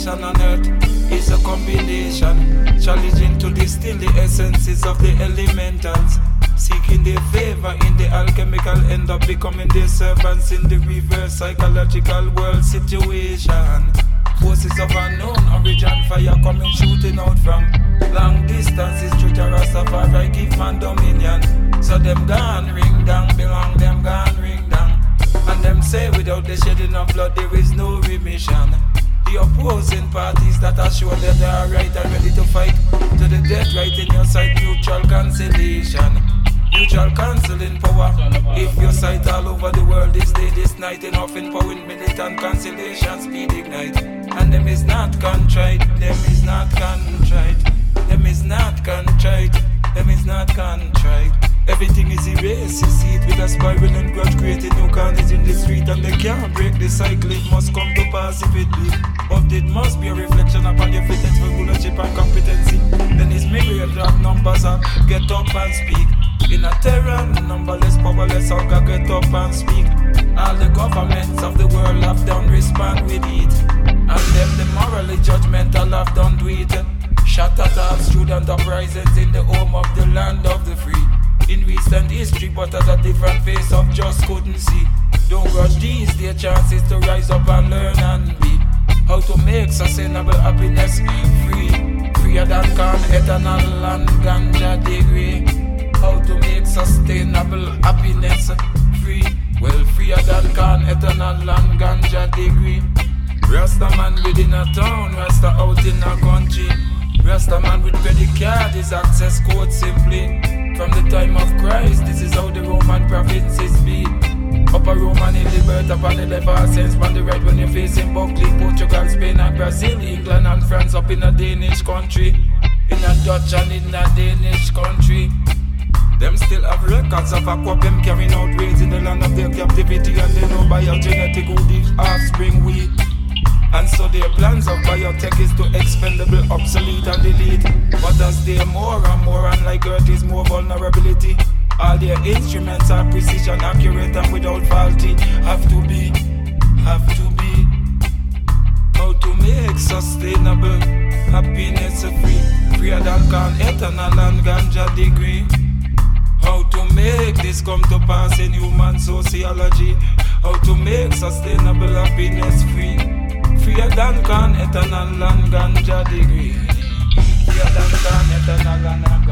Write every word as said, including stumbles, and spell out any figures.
civilization on earth is a combination, challenging to distill the essences of the elementals. Seeking their favor in the alchemical, end up becoming their servants in the reverse psychological world situation. Forces of unknown origin, fire coming shooting out from long distances. Through Rastafari give man dominion. So them gone ring down, belong them gone ring down. And them say without the shedding of blood there is no remission. The opposing parties that are sure that they are right and ready to fight to the death, right in your side, mutual cancellation. Mutual cancelling power. If your sight all over the world this day, this night, enough in power in militant cancellation, speed ignite. And them is not contrite, them is not contrite, them is not contrite, them is not contrite. Everything is erased, you see it with a spiral and grudge, creating new carnage in the street. And they can't break the cycle, it must come to pass if it be. But it must be a reflection upon your fitness for rulership and competency. Then it's myriad of numbers are get up and speak. In a terror, numberless, powerless, how can get up and speak. All the governments of the world have done respond with it. And them the morally judgmental have done do it. Shot at all student uprisings in the home of the land of the free. In recent history, but at a different face of just couldn't see. Don't grudge these their chances to rise up and learn and be. How to make sustainable happiness free. Freer than can eternal and ganja degree. How to make sustainable happiness free. Well, freer than can eternal and ganja degree. Rasta man within a town, Rasta out in a country. Rasta man with credit card, his access code simply. From the time of Christ, this is how the Roman provinces be. Upper Roman in the birth upon the left hand sense, on the right when you're facing Buckley, Portugal, Spain and Brazil, England and France up in a Danish country. In a Dutch and in a Danish country. Them still have records of Aquabim carrying out raids in the land of their captivity. And they know by a genetic who the offspring we. And so their plans of biotech is to expendable, obsolete and delete. But as they more and more unlike Earth is more vulnerability. All their instruments are precision, accurate and without faulty. Have to be, have to be. How to make sustainable happiness free. Freer than can eternal and ganja degree. How to make this come to pass in human sociology. How to make sustainable happiness free. Freer than can eternal and ganja degree. Freer than can eternal and